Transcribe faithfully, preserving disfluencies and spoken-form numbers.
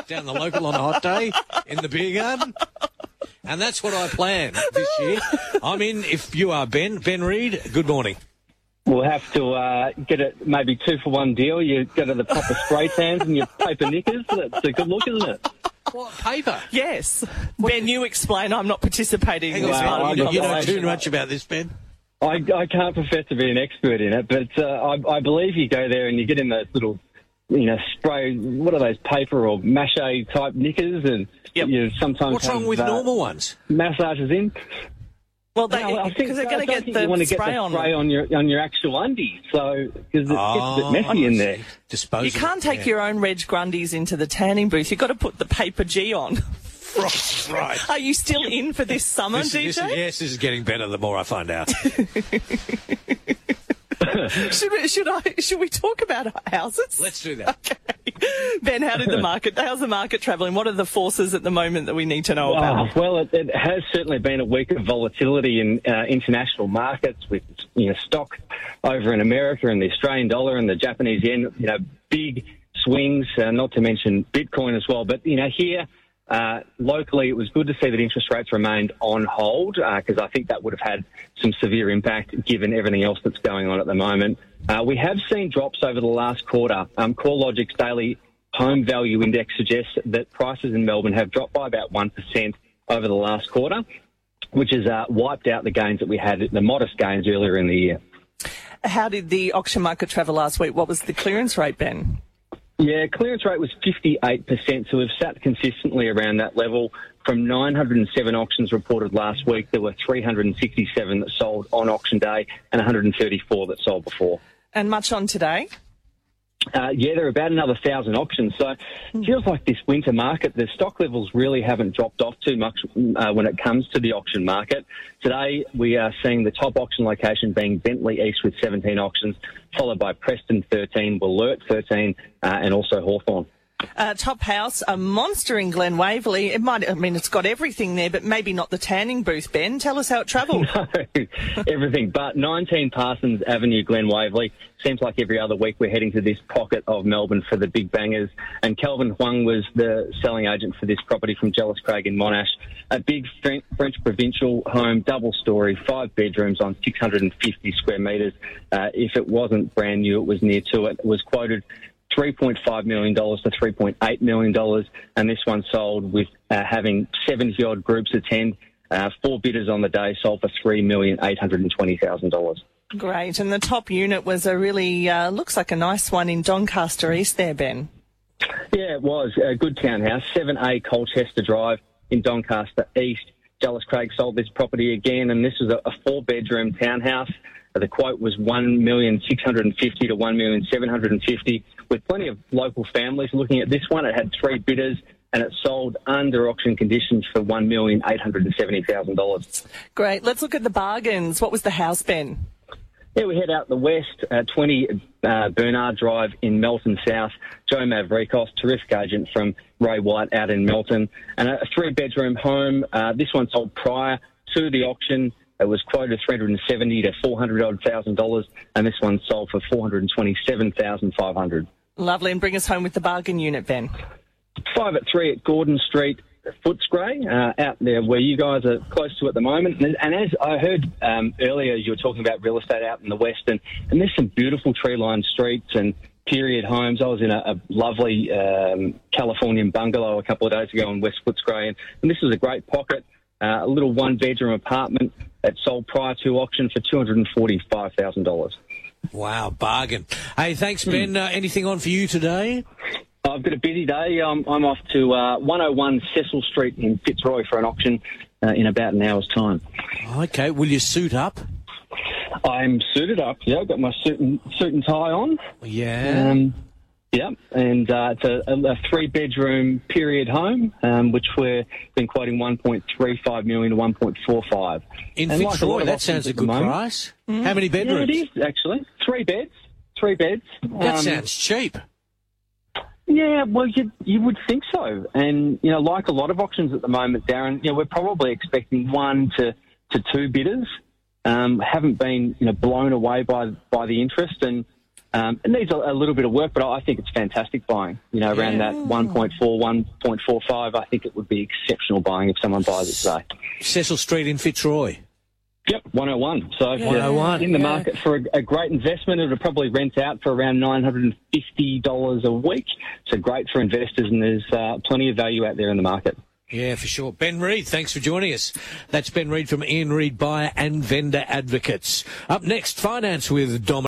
down the local on a hot day in the beer garden. And that's what I plan this year. I'm in if you are Ben. Ben Reid, good morning. We'll have to uh, get it maybe two for one deal. You go to the proper spray tans and your paper knickers. That's a good look, isn't it? What, paper? Yes. What? Ben, you explain. I'm not participating Hang in this on, part. you, you know too much about this, Ben. I, I can't profess to be an expert in it, but uh, I, I believe you go there and you get in those little, you know, spray, what are those, paper or mache type knickers, and yep. you sometimes What's wrong have, with uh, normal ones? Massages in. Well, they, no, I think because they're going to get the you want to spray get the on spray them. on your on your actual undies, so because it Oh, gets a bit messy in there. Disposable. You can't take yeah. your own Reg Grundies into the tanning booth. You've got to put the paper G on. Right, right. Are you still in for this summer, This, D J? this, yes, this is getting better the more I find out. should, we, should I? Should we talk about our houses? Let's do that. Okay. Ben, how did the market? How's the market travelling? What are the forces at the moment that we need to know about? Oh, well, it, it has certainly been a week of volatility in uh, international markets, with you know stock over in America and the Australian dollar and the Japanese yen. You know, big swings. Uh, not to mention Bitcoin as well. But you know, here. Uh, locally, it was good to see that interest rates remained on hold, because uh, I think that would have had some severe impact given everything else that's going on at the moment. Uh, we have seen drops over the last quarter. Um, CoreLogic's daily home value index suggests that prices in Melbourne have dropped by about one percent over the last quarter, which has uh, wiped out the gains that we had, the modest gains earlier in the year. How did the auction market travel last week? What was the clearance rate, Ben? Yeah, clearance rate was fifty-eight percent, so we've sat consistently around that level. From nine hundred seven auctions reported last week, there were three hundred sixty-seven that sold on auction day and one hundred thirty-four that sold before. And much on today? Uh, yeah, there are about another thousand auctions. So it feels like this winter market, the stock levels really haven't dropped off too much uh, when it comes to the auction market. Today, we are seeing the top auction location being Bentley East with seventeen auctions, followed by Preston thirteen, Wollert thirteen, uh, and also Hawthorn. Uh, top house, a monster in Glen Waverley. It might, I mean, it's got everything there, but maybe not the tanning booth, Ben. Tell us how it travelled. No, everything but nineteen Parsons Avenue, Glen Waverley. Seems like every other week we're heading to this pocket of Melbourne for the big bangers. And Kelvin Huang was the selling agent for this property from Jellis Craig in Monash. A big French provincial home, double story, five bedrooms on six hundred fifty square metres. Uh, if it wasn't brand new, it was near to it. It was quoted three point five million dollars to three point eight million dollars, and this one sold with uh, having seventy-odd groups attend. Uh, four bidders on the day, sold for three million eight hundred twenty thousand dollars. Great. And the top unit was a really, uh, looks like a nice one in Doncaster East there, Ben. Yeah, it was a good townhouse, seven A Colchester Drive in Doncaster East. Jellis Craig sold this property again, and this was a, a four-bedroom townhouse. The quote was one million six hundred fifty thousand to one million seven hundred fifty thousand, with plenty of local families looking at this one. It had three bidders, and it sold under auction conditions for one million eight hundred seventy thousand dollars. Great. Let's look at the bargains. What was the house, Ben? Yeah, we head out the west, uh, twenty uh, Bernard Drive in Melton South. Joe Mavrikos, terrific agent from Ray White out in Melton. And a three-bedroom home. Uh, this one sold prior to the auction. It was quoted three hundred seventy to four hundred odd thousand dollars, and this one sold for four hundred twenty-seven thousand five hundred. Lovely, and bring us home with the bargain unit, Ben. Five at three at Gordon Street, Footscray, uh, out there where you guys are close to at the moment. And, and as I heard um, earlier, you were talking about real estate out in the west, and, and there's some beautiful tree-lined streets and period homes. I was in a, a lovely um, Californian bungalow a couple of days ago in West Footscray, and, and this is a great pocket. Uh, a little one-bedroom apartment that sold prior to auction for two hundred forty-five thousand dollars. Wow, bargain. Hey, thanks, Ben. Uh, anything on for you today? I've got a busy day. I'm, I'm off to uh, one oh one Cecil Street in Fitzroy for an auction uh, in about an hour's time. Okay, will you suit up? I'm suited up, yeah. I've got my suit and, suit and tie on. Yeah. Um, yeah, and uh, it's a, a three-bedroom period home, um, which we've been quoting one point three five million dollars to one point four five. In and Fitzroy, like a that sounds a good moment, price. Mm. How many Yeah, bedrooms? it is, actually. Three beds. Three beds. That Um, sounds cheap. Yeah, well, you you would think so. And, you know, like a lot of auctions at the moment, Darren, you know, we're probably expecting one to, to two bidders. Um, haven't been, you know, blown away by by the interest. And Um, it needs a, a little bit of work, but I think it's fantastic buying. You know, around Yeah. that one point four, one point four five, I think it would be exceptional buying if someone buys it today. Cecil Street in Fitzroy. Yep, one oh one. So if one oh one, you're in the yeah. market for a, a great investment, it'll probably rent out for around nine hundred fifty dollars a week. So great for investors, and there's uh, plenty of value out there in the market. Yeah, for sure. Ben Reid, thanks for joining us. That's Ben Reid from Ian Reid Buyer and Vendor Advocates. Up next, finance with Dom.